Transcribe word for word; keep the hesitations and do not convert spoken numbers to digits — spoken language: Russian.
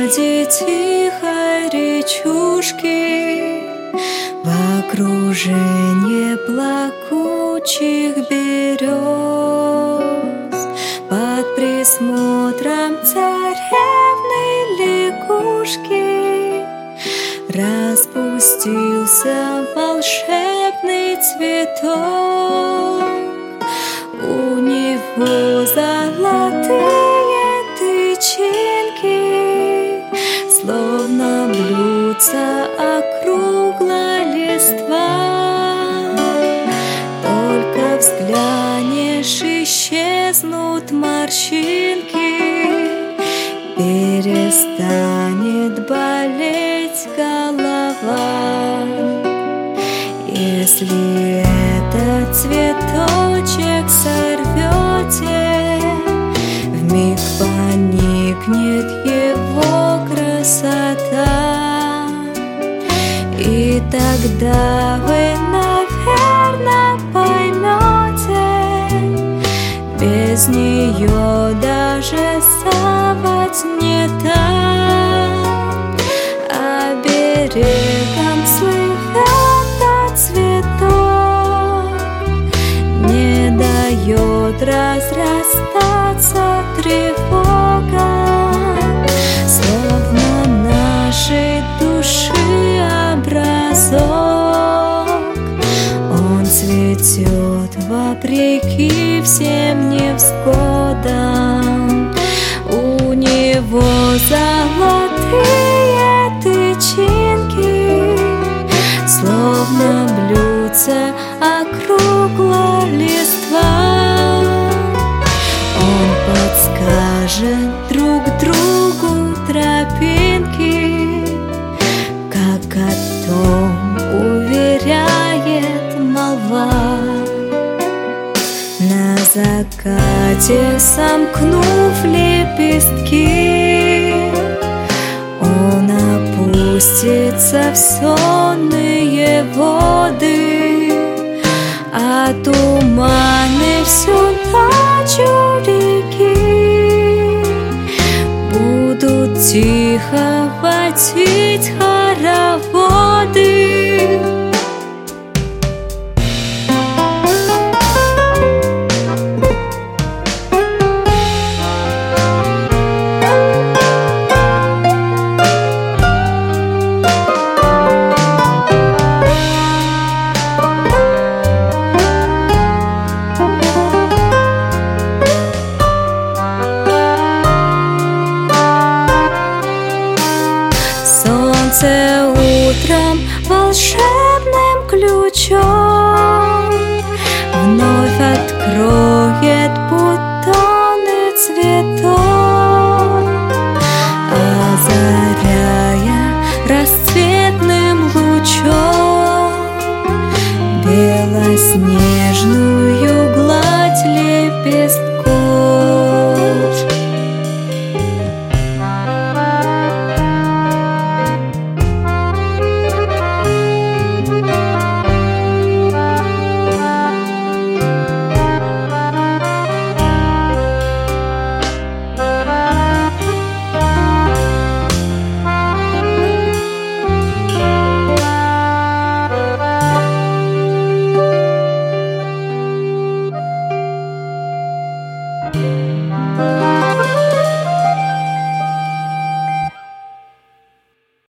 глади тихой речушки, в окружении плакучих берез, под присмотром царевны лягушки распустился волшебный цветок. У него золотые тычинки, словно блюдца округлая листва. Только взглянешь, исчезнут морщинки, перестанет болеть голова. Если этот цветочек сорвете, вмиг поникнет его красота. И тогда вы, наверное, поймете, без нее даже заводь не так. А берегом слывет цветок, не дает разрастаться тревога, словно нашей души образок. Он цветет вопреки всем невзгодам. У него золотые тычинки, словно блюдца округлая листва. Он подскажет друг другу тропинки, как о том уверяет молва. На закате, сомкнув лепестки, он опустится в сонные воды, а туманы всю ночь у реки будут тихо водить хороводы. Солнце утром волшебным ключом